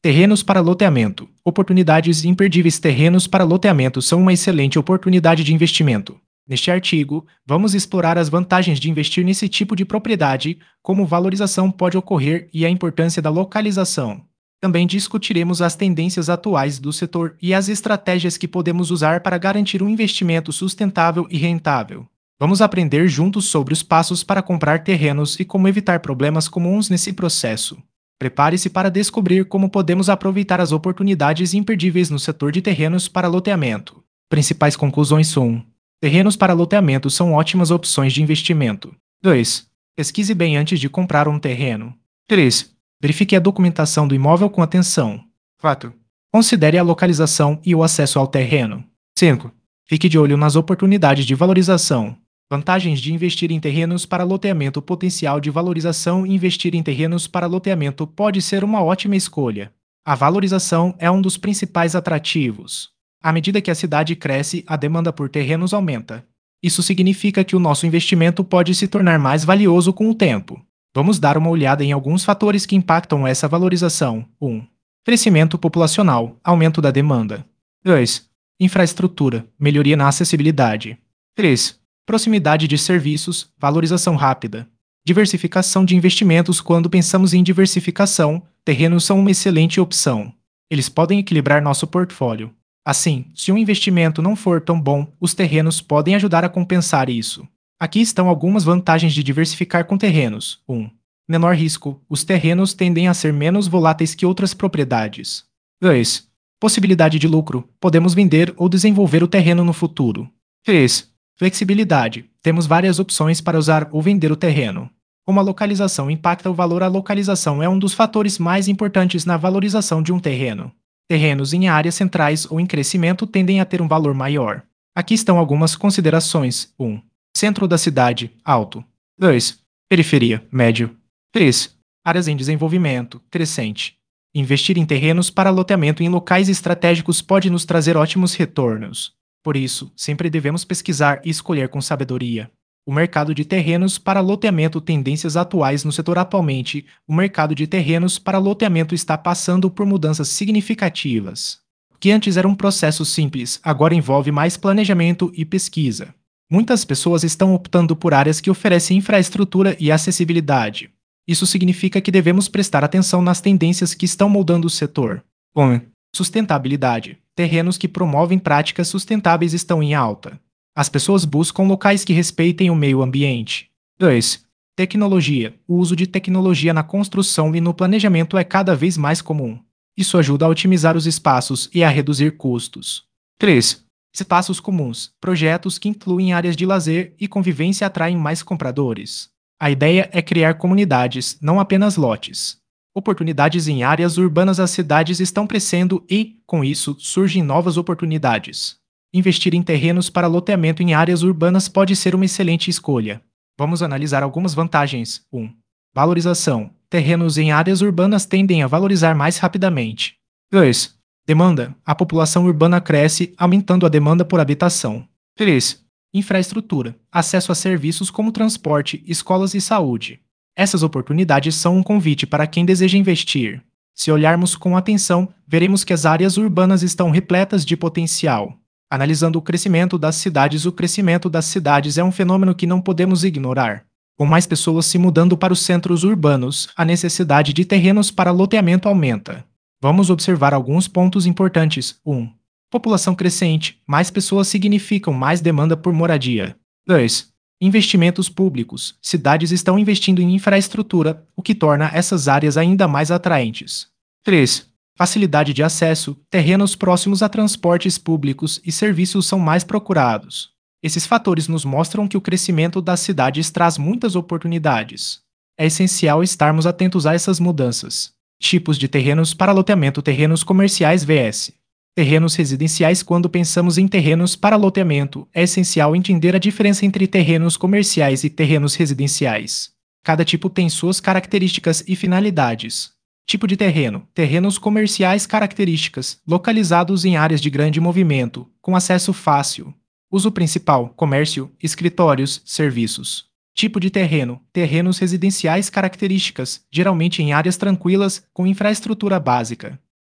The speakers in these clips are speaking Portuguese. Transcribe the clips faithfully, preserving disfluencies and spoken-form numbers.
Terrenos para loteamento. Oportunidades imperdíveis. Terrenos para loteamento são uma excelente oportunidade de investimento. Neste artigo, vamos explorar as vantagens de investir nesse tipo de propriedade, como valorização pode ocorrer e a importância da localização. Também discutiremos as tendências atuais do setor e as estratégias que podemos usar para garantir um investimento sustentável e rentável. Vamos aprender juntos sobre os passos para comprar terrenos e como evitar problemas comuns nesse processo. Prepare-se para descobrir como podemos aproveitar as oportunidades imperdíveis no setor de terrenos para loteamento. Principais conclusões: um. Terrenos para loteamento são ótimas opções de investimento. dois. Pesquise bem antes de comprar um terreno. três. Verifique a documentação do imóvel com atenção. quatro. Considere a localização e o acesso ao terreno. cinco. Fique de olho nas oportunidades de valorização. Vantagens de investir em terrenos para loteamento. Potencial de valorização. Investir em terrenos para loteamento pode ser uma ótima escolha. A valorização é um dos principais atrativos. À medida que a cidade cresce, a demanda por terrenos aumenta. Isso significa que o nosso investimento pode se tornar mais valioso com o tempo. Vamos dar uma olhada em alguns fatores que impactam essa valorização. um. Crescimento populacional, aumento da demanda. dois. Infraestrutura, melhoria na acessibilidade. três. Proximidade de serviços, valorização rápida. Diversificação de investimentos. Quando pensamos em diversificação, terrenos são uma excelente opção. Eles podem equilibrar nosso portfólio. Assim, se um investimento não for tão bom, os terrenos podem ajudar a compensar isso. Aqui estão algumas vantagens de diversificar com terrenos. um. Menor risco. Os terrenos tendem a ser menos voláteis que outras propriedades. dois. Possibilidade de lucro. Podemos vender ou desenvolver o terreno no futuro. três. Flexibilidade. Temos várias opções para usar ou vender o terreno. Como a localização impacta o valor, a localização é um dos fatores mais importantes na valorização de um terreno. Terrenos em áreas centrais ou em crescimento tendem a ter um valor maior. Aqui estão algumas considerações. um. Centro da cidade, alto. dois. Periferia, médio. três. Áreas em desenvolvimento, crescente. Investir em terrenos para loteamento em locais estratégicos pode nos trazer ótimos retornos. Por isso, sempre devemos pesquisar e escolher com sabedoria. O mercado de terrenos para loteamento. Tendências atuais no setor. Atualmente, o mercado de terrenos para loteamento está passando por mudanças significativas. O que antes era um processo simples, agora envolve mais planejamento e pesquisa. Muitas pessoas estão optando por áreas que oferecem infraestrutura e acessibilidade. Isso significa que devemos prestar atenção nas tendências que estão moldando o setor. um. Sustentabilidade. Terrenos que promovem práticas sustentáveis estão em alta. As pessoas buscam locais que respeitem o meio ambiente. dois. Tecnologia. O uso de tecnologia na construção e no planejamento é cada vez mais comum. Isso ajuda a otimizar os espaços e a reduzir custos. três. Espaços comuns. Projetos que incluem áreas de lazer e convivência atraem mais compradores. A ideia é criar comunidades, não apenas lotes. Oportunidades em áreas urbanas. As cidades estão crescendo e, com isso, surgem novas oportunidades. Investir em terrenos para loteamento em áreas urbanas pode ser uma excelente escolha. Vamos analisar algumas vantagens. um. Valorização. Terrenos em áreas urbanas tendem a valorizar mais rapidamente. dois. Demanda. A população urbana cresce, aumentando a demanda por habitação. três. Infraestrutura. Acesso a serviços como transporte, escolas e saúde. Essas oportunidades são um convite para quem deseja investir. Se olharmos com atenção, veremos que as áreas urbanas estão repletas de potencial. Analisando o crescimento das cidades, o crescimento das cidades é um fenômeno que não podemos ignorar. Com mais pessoas se mudando para os centros urbanos, a necessidade de terrenos para loteamento aumenta. Vamos observar alguns pontos importantes. um. População crescente. Mais pessoas significam mais demanda por moradia. dois. Investimentos públicos. Cidades estão investindo em infraestrutura, o que torna essas áreas ainda mais atraentes. três. Facilidade de acesso. Terrenos próximos a transportes públicos e serviços são mais procurados. Esses fatores nos mostram que o crescimento das cidades traz muitas oportunidades. É essencial estarmos atentos a essas mudanças. Tipos de terrenos para loteamento. Terrenos comerciais versus terrenos residenciais. Quando pensamos em terrenos para loteamento, é essencial entender a diferença entre terrenos comerciais e terrenos residenciais. Cada tipo tem suas características e finalidades. Tipo de terreno. Terrenos comerciais. Características: localizados em áreas de grande movimento, com acesso fácil. Uso principal: comércio, escritórios, serviços. Tipo de terreno. Terrenos residenciais. Características: geralmente em áreas tranquilas, com infraestrutura básica.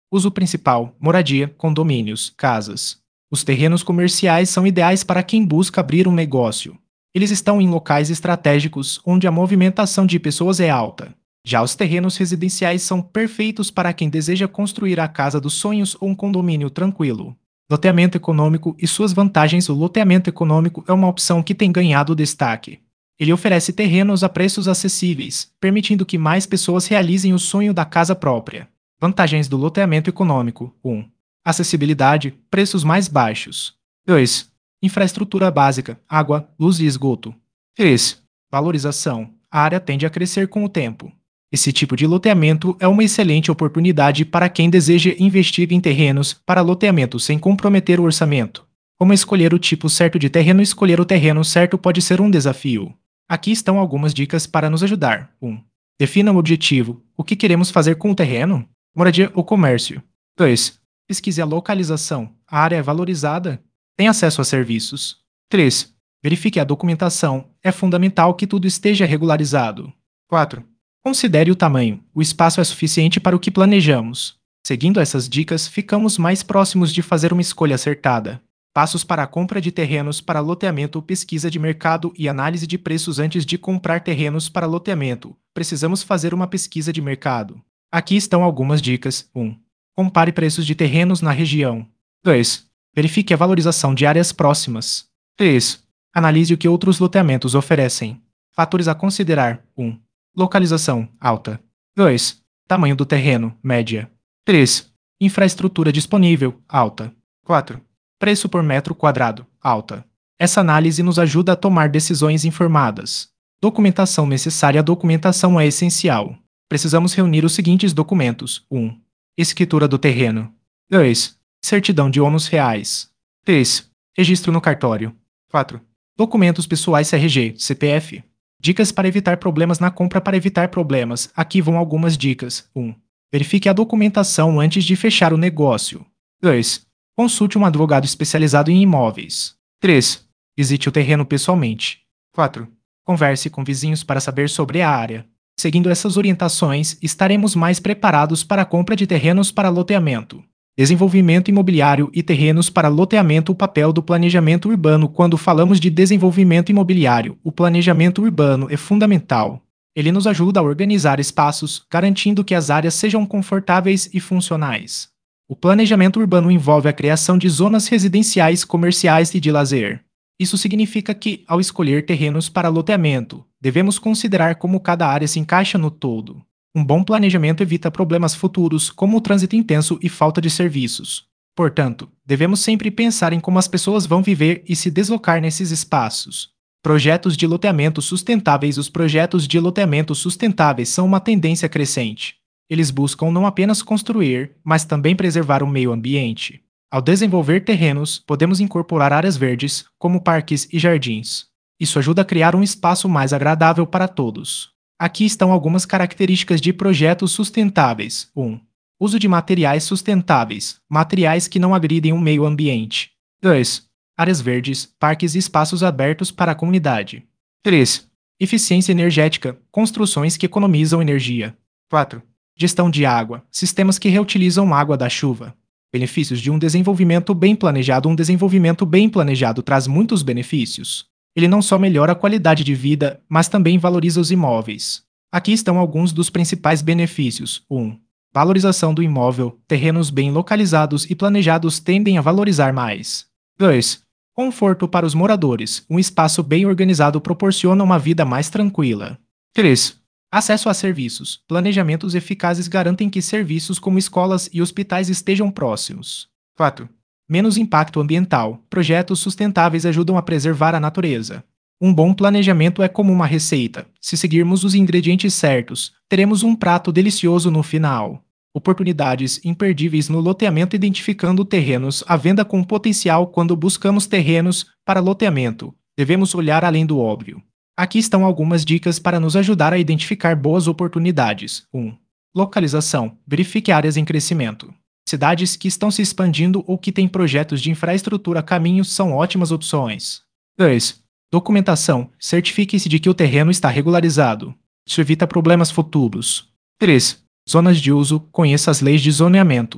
Uso principal: moradia, condomínios, casas. Os terrenos comerciais são ideais para quem busca abrir um negócio. Eles estão em locais estratégicos onde a movimentação de pessoas é alta. Já os terrenos residenciais são perfeitos para quem deseja construir a casa dos sonhos ou um condomínio tranquilo. Loteamento econômico e suas vantagens. O loteamento econômico é uma opção que tem ganhado destaque. Ele oferece terrenos a preços acessíveis, permitindo que mais pessoas realizem o sonho da casa própria. Vantagens do loteamento econômico: um. Acessibilidade, preços mais baixos. dois. Infraestrutura básica, água, luz e esgoto. três. Valorização. A área tende a crescer com o tempo. Esse tipo de loteamento é uma excelente oportunidade para quem deseja investir em terrenos para loteamento sem comprometer o orçamento. Como escolher o tipo certo de terreno? Escolher o terreno certo pode ser um desafio. Aqui estão algumas dicas para nos ajudar. um. Defina o objetivo. O que queremos fazer com o terreno? Moradia ou comércio? dois. Pesquise a localização. A área é valorizada? Tem acesso a serviços? três. Verifique a documentação. É fundamental que tudo esteja regularizado. quatro. Considere o tamanho. O espaço é suficiente para o que planejamos. Seguindo essas dicas, ficamos mais próximos de fazer uma escolha acertada. Passos para a compra de terrenos para loteamento: pesquisa de mercado e análise de preços. Antes de comprar terrenos para loteamento, precisamos fazer uma pesquisa de mercado. Aqui estão algumas dicas. um. Compare preços de terrenos na região. dois. Verifique a valorização de áreas próximas. três. Analise o que outros loteamentos oferecem. Fatores a considerar: um. Localização alta. dois. Tamanho do terreno média. três. Infraestrutura disponível alta. quatro. Preço por metro quadrado alta. Essa análise nos ajuda a tomar decisões informadas. Documentação necessária: a documentação é essencial. Precisamos reunir os seguintes documentos: um. Escritura do terreno. dois. Certidão de ônus reais. três. Registro no cartório. quatro. Documentos pessoais: C R G, C P F. Dicas para evitar problemas na compra. Para evitar problemas, aqui vão algumas dicas. um. Verifique a documentação antes de fechar o negócio. dois. Consulte um advogado especializado em imóveis. três. Visite o terreno pessoalmente. quatro. Converse com vizinhos para saber sobre a área. Seguindo essas orientações, estaremos mais preparados para a compra de terrenos para loteamento. Desenvolvimento imobiliário e terrenos para loteamento. O papel do planejamento urbano. Quando falamos de desenvolvimento imobiliário, o planejamento urbano é fundamental. Ele nos ajuda a organizar espaços, garantindo que as áreas sejam confortáveis e funcionais. O planejamento urbano envolve a criação de zonas residenciais, comerciais e de lazer. Isso significa que, ao escolher terrenos para loteamento, devemos considerar como cada área se encaixa no todo. Um bom planejamento evita problemas futuros, como o trânsito intenso e falta de serviços. Portanto, devemos sempre pensar em como as pessoas vão viver e se deslocar nesses espaços. Projetos de loteamento sustentáveis. Os projetos de loteamento sustentáveis são uma tendência crescente. Eles buscam não apenas construir, mas também preservar o meio ambiente. Ao desenvolver terrenos, podemos incorporar áreas verdes, como parques e jardins. Isso ajuda a criar um espaço mais agradável para todos. Aqui estão algumas características de projetos sustentáveis. um. Uso de materiais sustentáveis, materiais que não agridem o meio ambiente. dois. Áreas verdes, parques e espaços abertos para a comunidade. três. Eficiência energética, construções que economizam energia. quatro. Gestão de água, sistemas que reutilizam água da chuva. Benefícios de um desenvolvimento bem planejado. Um desenvolvimento bem planejado traz muitos benefícios. Ele não só melhora a qualidade de vida, mas também valoriza os imóveis. Aqui estão alguns dos principais benefícios. um. Valorização do imóvel. Terrenos bem localizados e planejados tendem a valorizar mais. dois. Conforto para os moradores. Um espaço bem organizado proporciona uma vida mais tranquila. três. Acesso a serviços. Planejamentos eficazes garantem que serviços como escolas e hospitais estejam próximos. quatro. Menos impacto ambiental. Projetos sustentáveis ajudam a preservar a natureza. Um bom planejamento é como uma receita. Se seguirmos os ingredientes certos, teremos um prato delicioso no final. Oportunidades imperdíveis no loteamento. Identificando terrenos à venda com potencial. Quando buscamos terrenos para loteamento, devemos olhar além do óbvio. Aqui estão algumas dicas para nos ajudar a identificar boas oportunidades. um. Localização. Verifique áreas em crescimento. Cidades que estão se expandindo ou que têm projetos de infraestrutura. Caminhos são ótimas opções. dois. Documentação. Certifique-se de que o terreno está regularizado. Isso evita problemas futuros. três. Zonas de uso. Conheça as leis de zoneamento.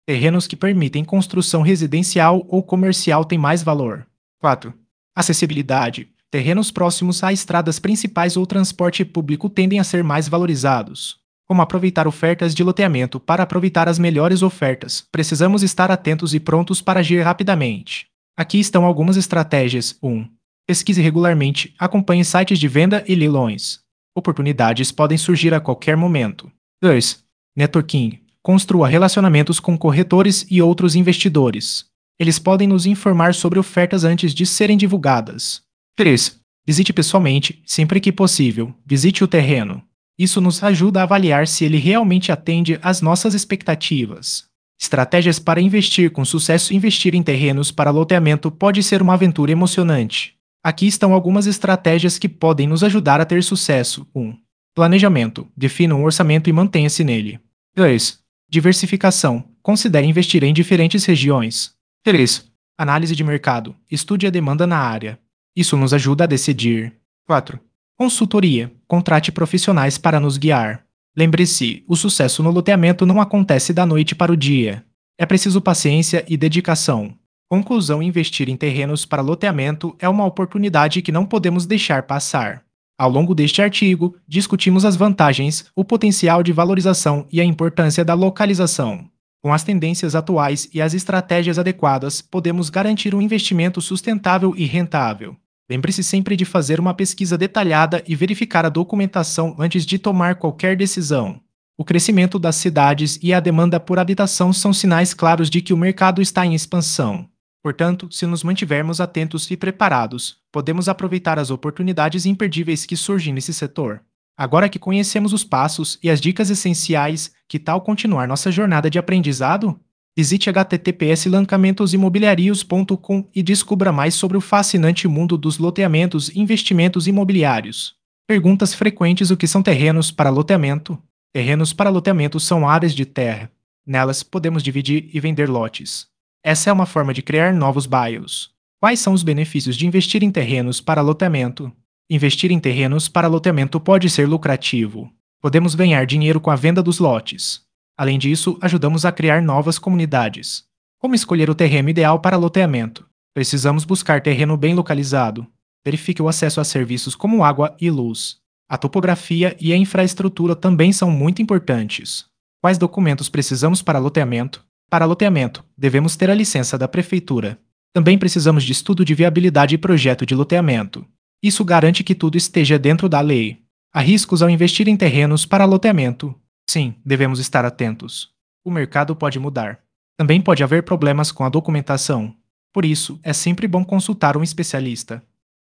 Terrenos que permitem construção residencial ou comercial têm mais valor. quatro. Acessibilidade. Terrenos próximos a estradas principais ou transporte público tendem a ser mais valorizados. Como aproveitar ofertas de loteamento? Para aproveitar as melhores ofertas, precisamos estar atentos e prontos para agir rapidamente. Aqui estão algumas estratégias. um. Pesquise regularmente, acompanhe sites de venda e leilões. Oportunidades podem surgir a qualquer momento. dois. Networking. Construa relacionamentos com corretores e outros investidores. Eles podem nos informar sobre ofertas antes de serem divulgadas. três. Visite pessoalmente, sempre que possível. Visite o terreno. Isso nos ajuda a avaliar se ele realmente atende às nossas expectativas. Estratégias para investir com sucesso. Investir em terrenos para loteamento pode ser uma aventura emocionante. Aqui estão algumas estratégias que podem nos ajudar a ter sucesso. um. Planejamento. Defina um orçamento e mantenha-se nele. dois. Diversificação. Considere investir em diferentes regiões. três. Análise de mercado. Estude a demanda na área. Isso nos ajuda a decidir. quatro. Consultoria. Contrate profissionais para nos guiar. Lembre-se, o sucesso no loteamento não acontece da noite para o dia. É preciso paciência e dedicação. Conclusão: investir em terrenos para loteamento é uma oportunidade que não podemos deixar passar. Ao longo deste artigo, discutimos as vantagens, o potencial de valorização e a importância da localização. Com as tendências atuais e as estratégias adequadas, podemos garantir um investimento sustentável e rentável. Lembre-se sempre de fazer uma pesquisa detalhada e verificar a documentação antes de tomar qualquer decisão. O crescimento das cidades e a demanda por habitação são sinais claros de que o mercado está em expansão. Portanto, se nos mantivermos atentos e preparados, podemos aproveitar as oportunidades imperdíveis que surgem nesse setor. Agora que conhecemos os passos e as dicas essenciais, que tal continuar nossa jornada de aprendizado? Visite h t t p s lancamentos imobiliarios ponto com e descubra mais sobre o fascinante mundo dos loteamentos e investimentos imobiliários. Perguntas frequentes: o que são terrenos para loteamento? Terrenos para loteamento são áreas de terra. Nelas, podemos dividir e vender lotes. Essa é uma forma de criar novos bairros. Quais são os benefícios de investir em terrenos para loteamento? Investir em terrenos para loteamento pode ser lucrativo. Podemos ganhar dinheiro com a venda dos lotes. Além disso, ajudamos a criar novas comunidades. Como escolher o terreno ideal para loteamento? Precisamos buscar terreno bem localizado. Verifique o acesso a serviços como água e luz. A topografia e a infraestrutura também são muito importantes. Quais documentos precisamos para loteamento? Para loteamento, devemos ter a licença da prefeitura. Também precisamos de estudo de viabilidade e projeto de loteamento. Isso garante que tudo esteja dentro da lei. Há riscos ao investir em terrenos para loteamento. Sim, devemos estar atentos. O mercado pode mudar. Também pode haver problemas com a documentação. Por isso, é sempre bom consultar um especialista.